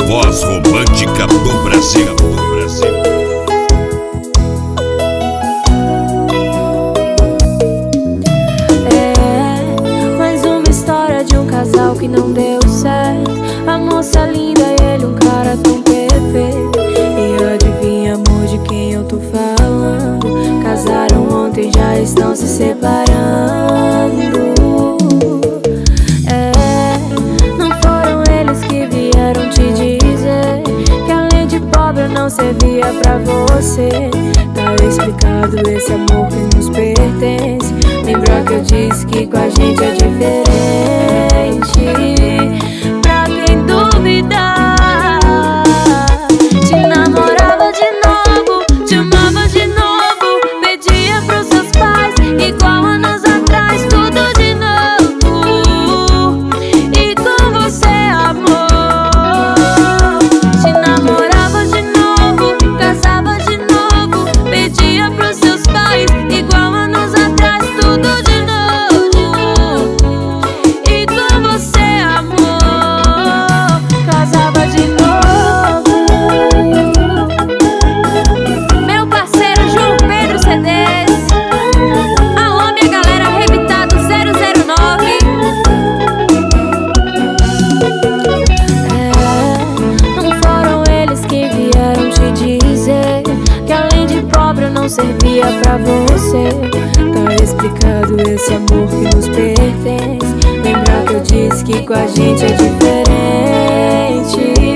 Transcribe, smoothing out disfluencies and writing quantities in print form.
voz romântica do Brasil. É mais uma história de um casal que não deu certo. A moça linda e ele um cara tão perfeito. E adivinha, amor, de quem eu tô falando? Casaram ontem, já estão se separando. Não foram eles que vieram te dizer que além de pobre não servia pra você. Tá explicado esse amor que nos pertence. Lembra que eu disse que com a gente é diferente. Pra quem duvidar, te namorava de novo, te amava de novo, pedia pros seus pais igual anos atrás, tudo de novo. E com você, amor, te namorava de novo, casava de novo, pedia pros seus pais igual anos atrás, tudo de novo. E com você, amor, casava de novo. Meu parceiro João Pedro CDs. Alô, minha galera, arrebitado 009. Não foram eles que vieram te dizer que além de pobre não servia pra você. Tá explicado esse amor que nos pertence. Lembra que eu disse que com a gente é diferente.